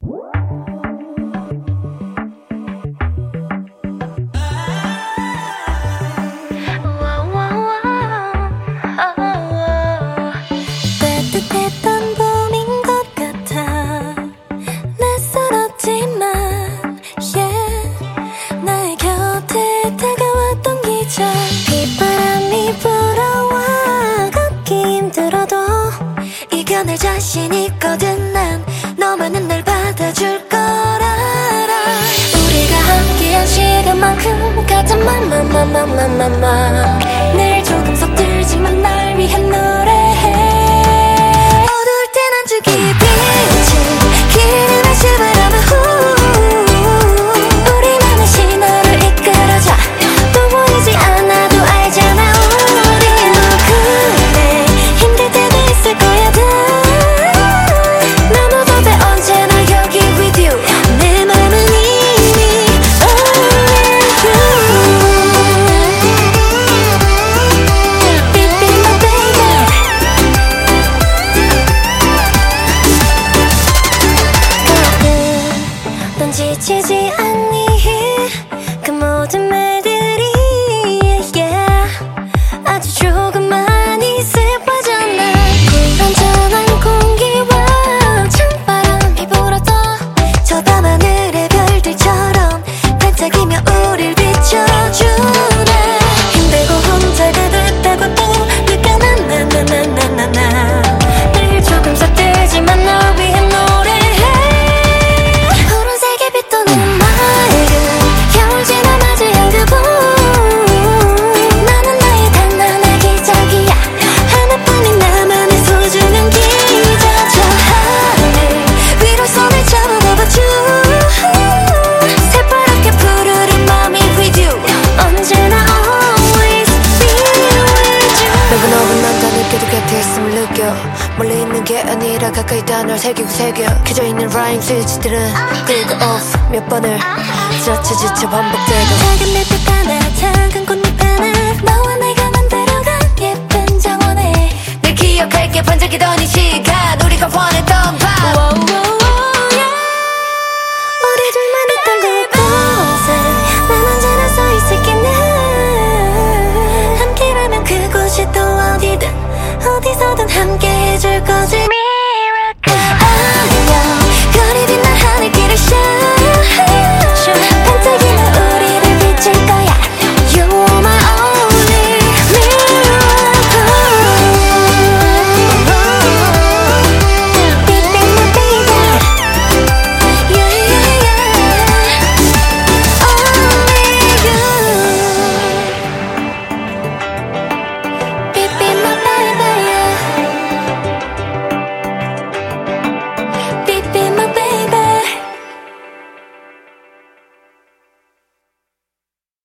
따뜻했던 봄인 것 같아. 낯설었지만 나의 곁에 다가왔던 기적. 빗바람이 불어와 걷기 힘들어도 이겨낼 자신 있거든. 난 너만은 날 받아줄 걸 알아. 우리가 함께한 시간만큼 가장 늘 조금 서툴지만 날 위해 노래해. 어두울 땐 안주기 빛을 기름에 씹으라면 우리만의 신호를 이끌어줘. 또 보이지 않아도 알잖아. 우리 그래 힘들 때도 있을 거야. 난 오도돼 언제나 여기 with you. 내 맘은 이미 all with you. Be my baby. 가끔 넌 지치지 않니 그 모든 말들이 아주 조금만이 슬퍼졌나. 불완전한 공기와 찬바람이 불어도 저 밤하늘의 별들처럼 반짝이며 우릴 비춰주네. 힘들고 혼자 가득하고 또 네가 나나나나나나. 늘 조금 서툴지만 널 위해 노래해. 푸른색의 빛 도는 맑은 겨울 지나 맞이한 그분. 나는 나의 단단한 기적이야. 하나뿐인 나만의 소중한 기적. 저 하늘 위로 손을 잡아봐줘. 새파랗게 푸르른 맘이 with you. 언제나 always be with you. 매번 5분만 더 느껴도 곁에 있음을 느껴. 멀리 있는 게 아니라 가까이 다 널 새기고 새겨. 켜져 있는 라임 스위치들은 끄고 off 몇 번을 지쳐 반복되고. 작은 잎빛 하나 작은 꽃잎 하나 너와 내가 만들어간 예쁜 정원에 늘 기억할게. 반짝이던 이 시간 우리가 원했던 밤.